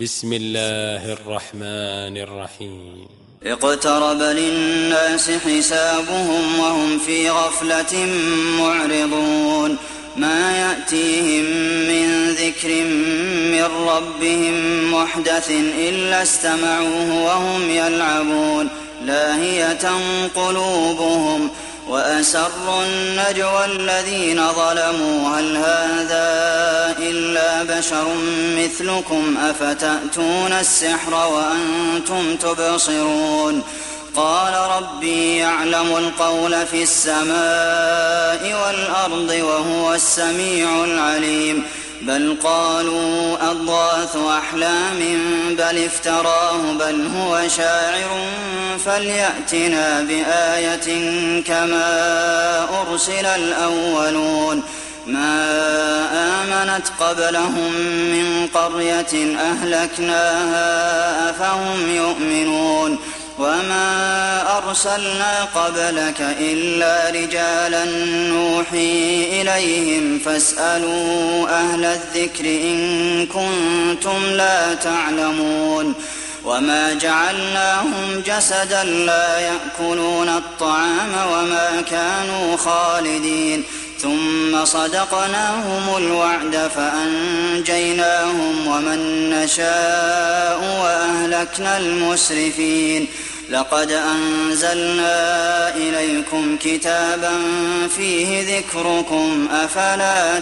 بسم الله الرحمن الرحيم. اقترب للناس حسابهم وهم في غفلة معرضون ما يأتيهم من ذكر من ربهم محدث إلا استمعوه وهم يلعبون لاهية قلوبهم وأسروا النجوى الذين ظلموا هل هذا إلا بشر مثلكم أفتأتون السحر وأنتم تبصرون قال ربي يعلم القول في السماء والأرض وهو السميع العليم بل قالوا أضغاث أحلام بل افتراه بل هو شاعر فليأتنا بآية كما أرسل الأولون ما آمنت قبلهم من قرية أهلكناها أفهم يؤمنون وما أرسلنا قبلك إلا رجالا نوحي إليهم فاسألوا أهل الذكر إن كنتم لا تعلمون وما جعلناهم جسدا لا يأكلون الطعام وما كانوا خالدين ثم صدقناهم الوعد فأنجيناهم ومن نشاء وأهلكنا المسرفين لقد أنزلنا إليكم كتابا فيه ذكركم أفلا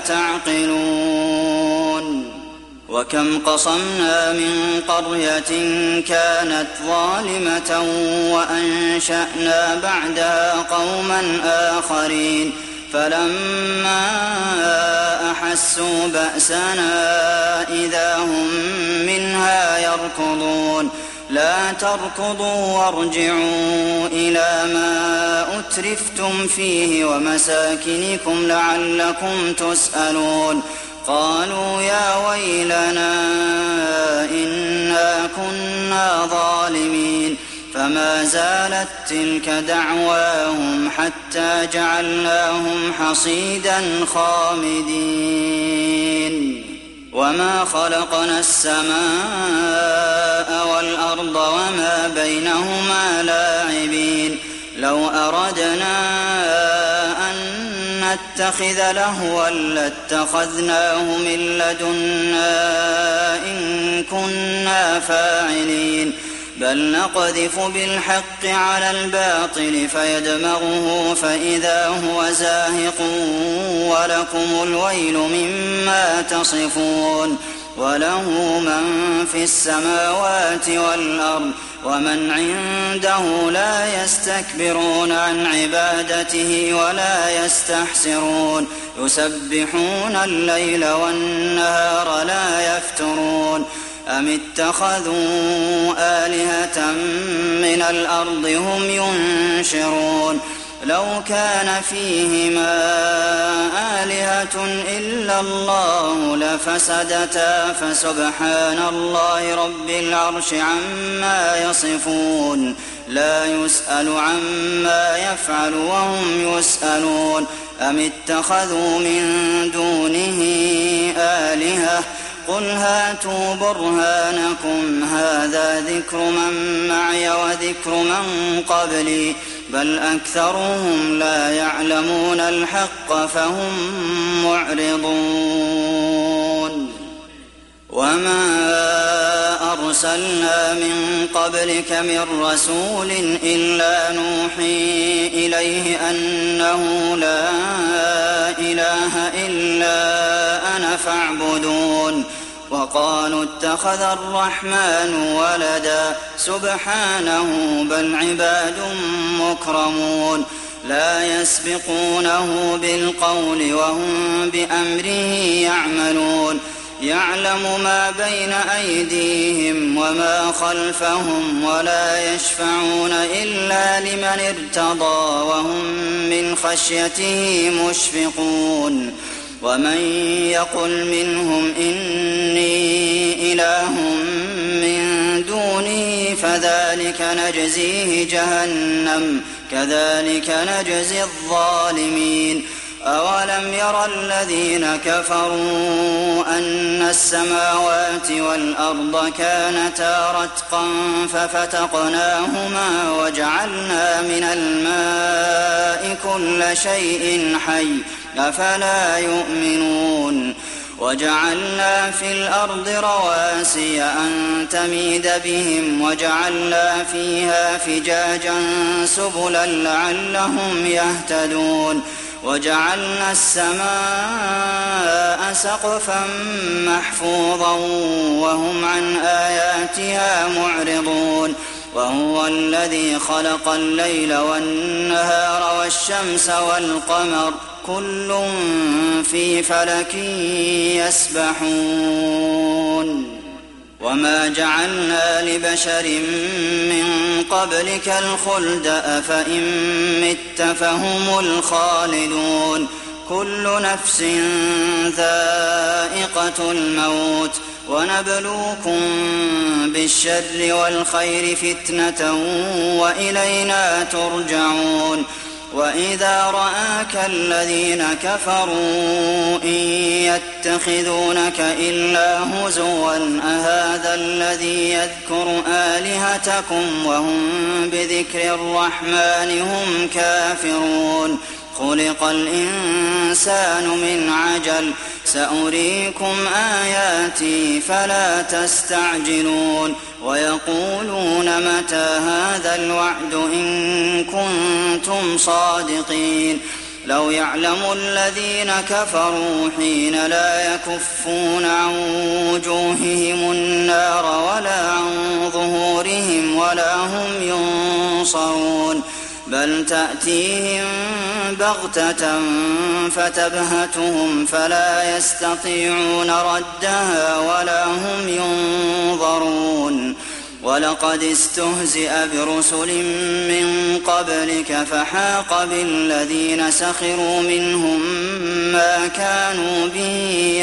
تعقلون وكم قصمنا من قرية كانت ظالمة وأنشأنا بعدها قوما آخرين فلما أحسوا بأسنا إذا هم منها يركضون لا تركضوا وارجعوا إلى ما أترفتم فيه ومساكنكم لعلكم تسألون قالوا يا ويلنا إنا كنا ظالمين فما زالت تلك دعواهم حتى جعلناهم حصيدا خامدين وما خلقنا السماء والأرض وما بينهما لاعبين لو أردنا أن نتخذ لهوا لاتخذناه من لدنا إن كنا فاعلين بل نقذف بالحق على الباطل فيدمغه فإذا هو زاهق ولكم الويل مما تصفون وله من في السماوات والأرض ومن عنده لا يستكبرون عن عبادته ولا يستحسرون يسبحون الليل والنهار لا يفترون أم اتخذوا آلهة من الأرض هم ينشرون لو كان فيهما آلهة إلا الله لفسدتا فسبحان الله رب العرش عما يصفون لا يسأل عما يفعل وهم يسألون أم اتخذوا من دونه آلهة قل هاتوا برهانكم هذا ذكر من معي وذكر من قبلي بل أكثرهم لا يعلمون الحق فهم معرضون وما أرسلنا من قبلك من رسول إلا نوحي إليه أنه لا إله إلا أنا فاعبدون وقالوا اتخذ الرحمن ولدا سبحانه بل عباد مكرمون لا يسبقونه بالقول وهم بأمره يعملون يعلم ما بين أيديهم وما خلفهم ولا يشفعون إلا لمن ارتضى وهم من خشيته مشفقون ومن يقل منهم إني إله من دونه فذلك نجزيه جهنم كذلك نجزي الظالمين أولم ير الذين كفروا أن السماوات والأرض كانتا رتقا ففتقناهما وجعلنا من الماء كل شيء حي أفلا يؤمنون وجعلنا في الأرض رواسي أن تميد بهم وجعلنا فيها فجاجا سبلا لعلهم يهتدون وجعلنا السماء سقفا محفوظا وهم عن آياتها معرضون وهو الذي خلق الليل والنهار والشمس والقمر كل في فلك يسبحون وما جعلنا لبشر من قبلك الخلد أفإن مت فهم الخالدون كل نفس ذائقة الموت ونبلوكم بالشر والخير فتنة وإلينا ترجعون وإذا رآك الذين كفروا إن يتخذونك إلا هزوا أهذا الذي يذكر آلهتكم وهم بذكر الرحمن هم كافرون خلق الإنسان من عجل سأريكم آياتي فلا تستعجلون ويقولون متى هذا الوعد إن كنتم صادقين لو يعلم الذين كفروا حين لا يكفون عن وجوههم النار ولا عن ظهورهم ولا هم ينصرون بل تأتيهم بغتة فتبهتهم فلا يستطيعون ردها ولا هم ينظرون ولقد استهزئ برسل من قبلك فحاق بالذين سخروا منهم ما كانوا به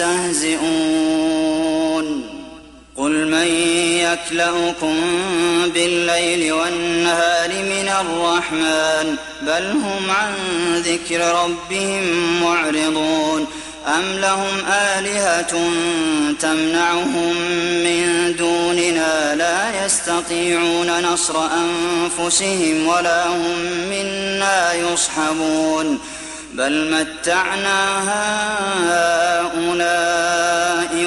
يستهزئون قل من يكلؤكم بالليل والنهار من الرحمن بل هم عن ذكر ربهم معرضون أم لهم آلهة تمنعهم من دوننا لا يستطيعون نصر أنفسهم ولا هم منا يصحبون بل متعنا هؤلاء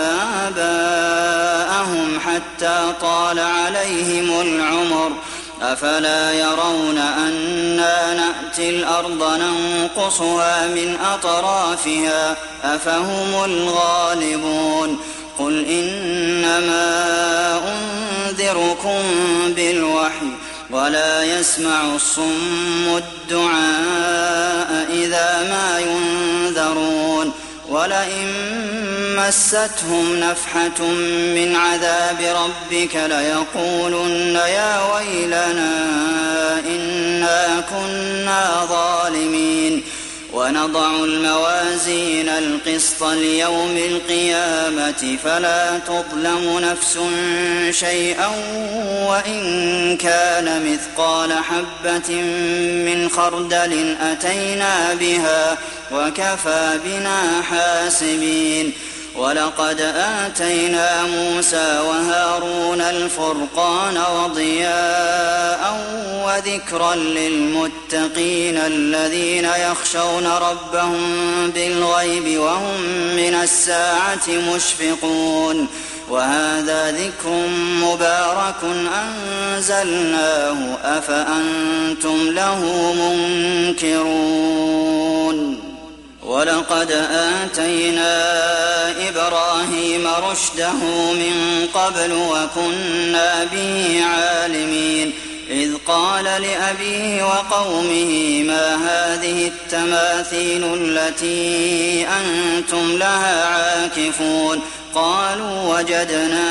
وآباءهم حتى طال عليهم العمر أفلا يرون أنا نأتي الأرض ننقصها من أطرافها أفهم الغالبون قل إنما أنذركم بالوحي ولا يسمع الصم الدعاء إذا ما ينذرون ولئن مستهم نفحة من عذاب ربك ليقولن يا ويلنا إنا كنا ظالمين ونضع الموازين القسط ليوم القيامة فلا تظلم نفس شيئا وإن كان مثقال حبة من خردل أتينا بها وكفى بنا حاسبين ولقد آتينا موسى وهارون الفرقان وضياء وذكرا للمتقين الذين يخشون ربهم بالغيب وهم من الساعة مشفقون وهذا ذكر مبارك أنزلناه أفأنتم له منكرون ولقد آتينا إبراهيم رشده من قبل وكنا به عالمين إذ قال لأبيه وقومه ما هذه التماثيل التي أنتم لها عاكفون قالوا وجدنا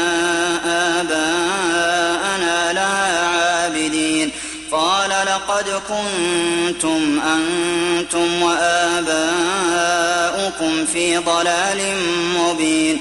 آباءنا لها عابدين قال لقد كنتم أنتم وآباؤكم في ضلال مبين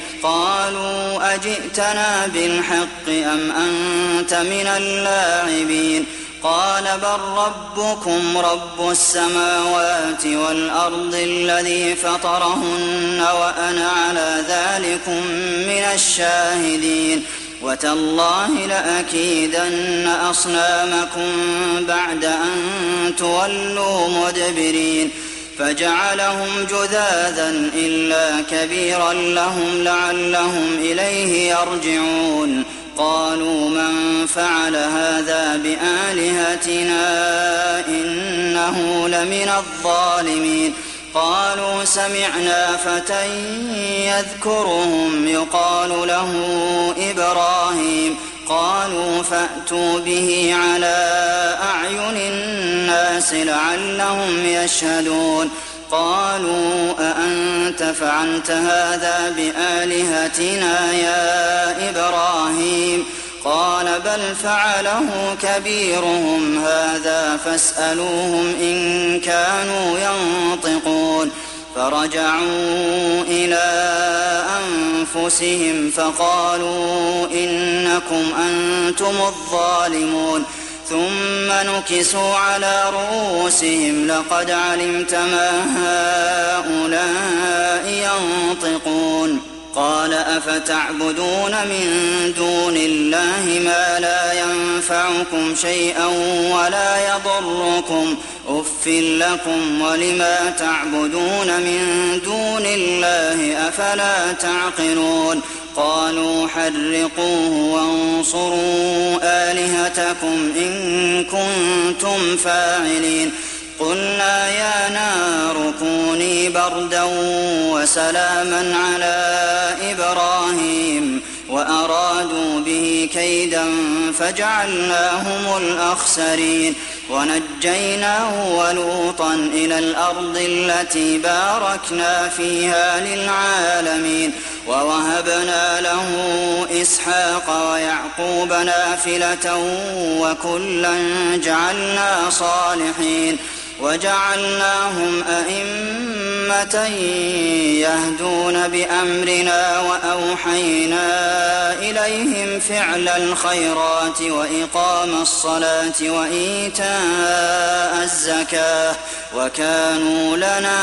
قالوا أجئتنا بالحق أم أنت من اللاعبين قال بل ربكم رب السماوات والأرض الذي فطرهن وأنا على ذلكم من الشاهدين وتالله لأكيدن أصنامكم بعد أن تولوا مدبرين فجعلهم جذاذا إلا كبيرا لهم لعلهم إليه يرجعون قالوا من فعل هذا بآلهتنا إنه لمن الظالمين قالوا سمعنا فتى يذكرهم يقال له إبراهيم قالوا فأتوا به على أعين الناس لعلهم يشهدون قالوا أأنت فعلت هذا بآلهتنا يا إبراهيم قال بل فعله كبيرهم هذا فاسألوهم إن كانوا ينطقون فرجعوا إلى أنفسهم فقالوا إنكم أنتم الظالمون ثم نكسوا على رؤوسهم لقد علمت ما هؤلاء ينطقون قال أفتعبدون من دون الله ما لا ينفعكم شيئا ولا يضركم أف لكم ولما تعبدون من دون الله أفلا تعقلون قالوا حرقوه وانصروا آلهتكم إن كنتم فاعلين قلنا يا نار كوني بردا وسلاما على إبراهيم وأرادوا به كيدا فجعلناهم الأخسرين ونجيناه ولوطا إلى الأرض التي باركنا فيها للعالمين ووهبنا له إسحاق ويعقوب نافلة وكلا جعلنا صالحين وجعلناهم أئمة يهدون بأمرنا وأوحينا إليهم فعل الخيرات وإقام الصلاة وإيتاء الزكاة وكانوا لنا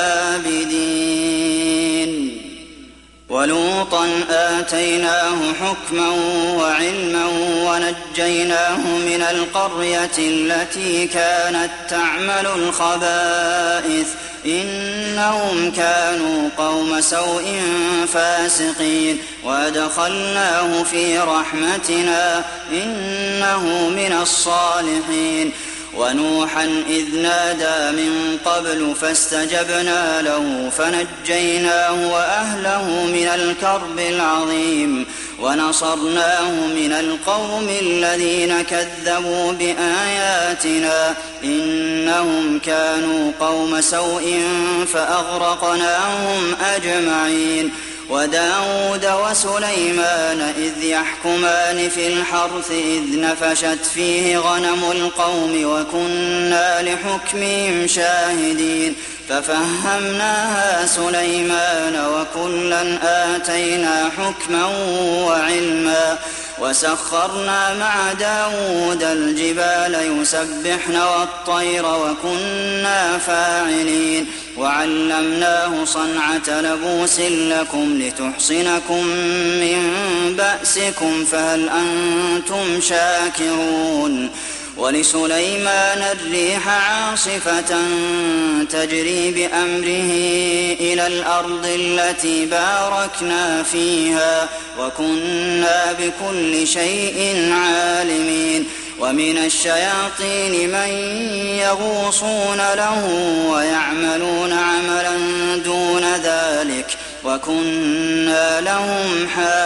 عابدين ولوطا آتيناه حكما وعلما ونجيناه من القرية التي كانت تعمل الخبائث إنهم كانوا قوم سوء فاسقين وأدخلناه في رحمتنا إنه من الصالحين ونوحا إذ نادى من قبل فاستجبنا له فنجيناه وأهله من الكرب العظيم ونصرناه من القوم الذين كذبوا بآياتنا إنهم كانوا قوم سوء فأغرقناهم أجمعين وداود وسليمان إذ يحكمان في الحرث إذ نفشت فيه غنم القوم وكنا لحكمهم شاهدين ففهمناها سليمان وكلا آتينا حكما وعلما وسخرنا مع داود الجبال يسبحن والطير وكنا فاعلين وعلمناه صنعة لبوس لكم لتحصنكم من بأسكم فهل أنتم شاكرون ولسليمان الريح عاصفة تجري بأمره إلى الأرض التي باركنا فيها وكنا بكل شيء عالمين ومن الشياطين من يغوصون له ويعملون عملا دون ذلك وكنا لهم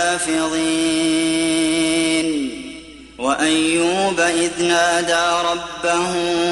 حافظين وأيوب إذ نادى ربه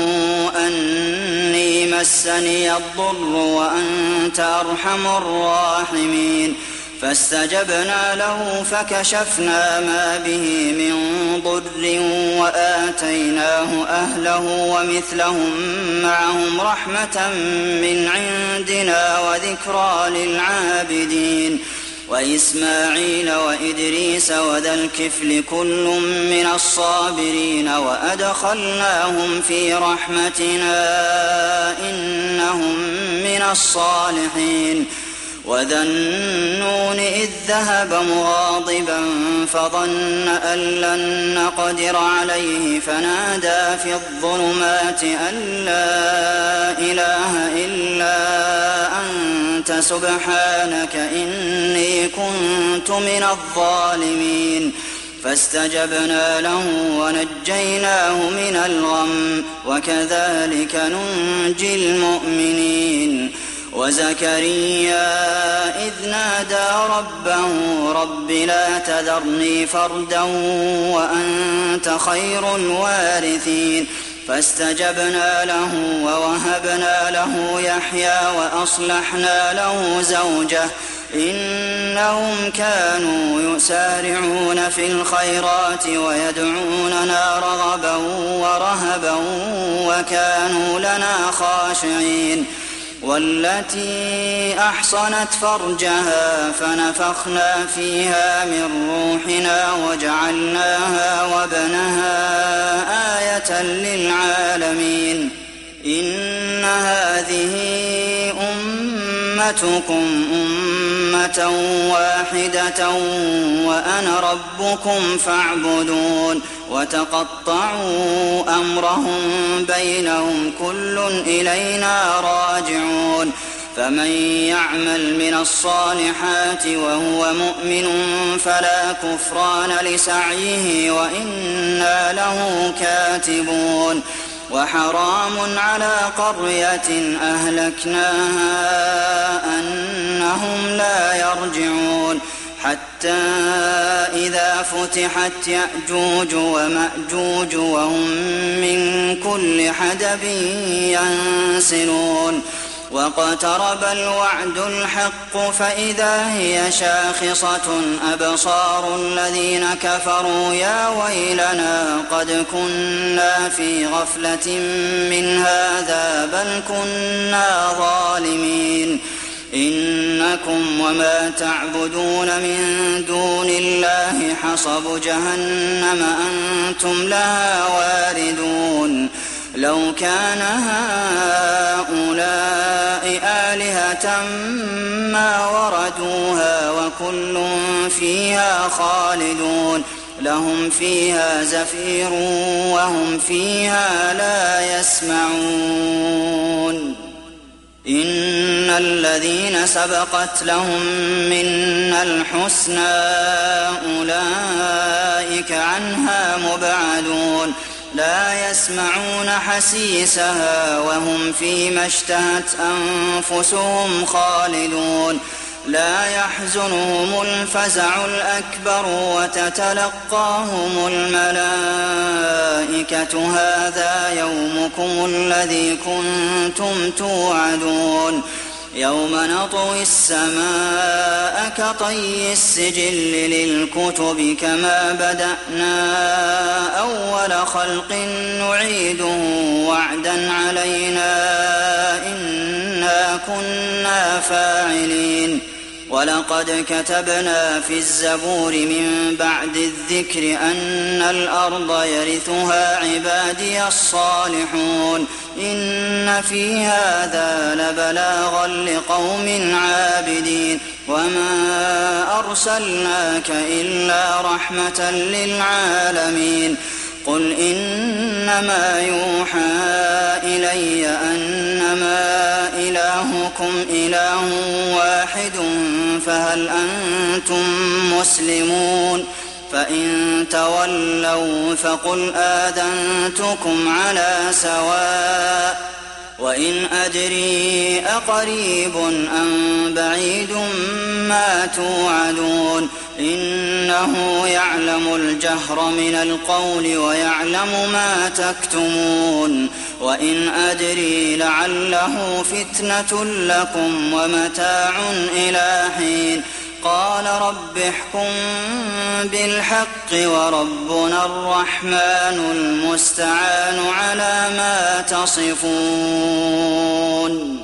أني مسني الضر وأنت أرحم الراحمين فاستجبنا له فكشفنا ما به من ضر وآتيناه أهله ومثلهم معهم رحمة من عندنا وذكرى للعابدين وإسماعيل وإدريس وذا الكفل كل من الصابرين وأدخلناهم في رحمتنا إنهم من الصالحين وذا النون إذ ذهب مغاضبا فظن أن لن نقدر عليه فنادى في الظلمات أن لا إله إلا أنت سبحانك إني كنت من الظالمين فاستجبنا له ونجيناه من الغم وكذلك ننجي المؤمنين وزكريا إذ نادى ربه رب لا تذرني فردا وأنت خير الوارثين فاستجبنا له ووهبنا له يحيى وأصلحنا له زوجه إنهم كانوا يسارعون في الخيرات ويدعوننا رغبا ورهبا وكانوا لنا خاشعين والتي أحصنت فرجها فنفخنا فيها من روحنا وجعلناها وابنها آية للعالمين إن هذه أمتكم أمة واحدة وأنا ربكم فاعبدون وتقطعوا أمرهم بينهم كل إلينا راجعون فمن يعمل من الصالحات وهو مؤمن فلا كفران لسعيه وإنا له كاتبون وحرام على قرية أهلكناها أنهم لا يرجعون حتى إذا فتحت يأجوج ومأجوج وهم من كل حدب ينسلون واقترب الوعد الحق فإذا هي شاخصة أبصار الذين كفروا يا ويلنا قد كنا في غفلة من هذا بل كنا ظالمين إنكم وما تعبدون من دون الله حصب جهنم أنتم لها واردون لو كان هؤلاء آلهة ما وردوها وكل فيها خالدون لهم فيها زفير وهم فيها لا يسمعون إن الذين سبقت لهم منا الحسنى أولئك عنها مبعدون لا يسمعون حسيسها وهم فيما اشتهت أنفسهم خالدون لا يحزنهم الفزع الأكبر وتتلقاهم الملائكة هذا يومكم الذي كنتم توعدون يوم نطوي السماء كطي السجل للكتب كما بدأنا أول خلق نعيده وعدا علينا إنا كنا فاعلين ولقد كتبنا في الزبور من بعد الذكر أن الأرض يرثها عبادي الصالحون إن في هذا لبلاغا لقوم عابدين وما أرسلناك إلا رحمة للعالمين قل إنما يوحى إلي أنما إلهكم إله واحد فهل أنتم مسلمون فإن تولوا فقل آذنتكم على سواء وإن أدري أقريب أم بعيد ما توعدون إنه يعلم الجهر من القول ويعلم ما تكتمون وإن أدري لعله فتنة لكم ومتاع إلى حين قال رب احكم بالحق وربنا الرحمن المستعان على ما تصفون